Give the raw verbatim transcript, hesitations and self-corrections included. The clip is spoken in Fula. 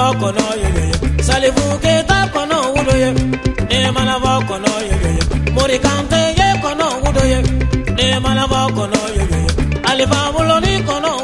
kono ye salifu ke ta kono wudo ye ne mana ba kono ye mori kante ye kono wudo ye ne mana ba kono ye alifa buloni kono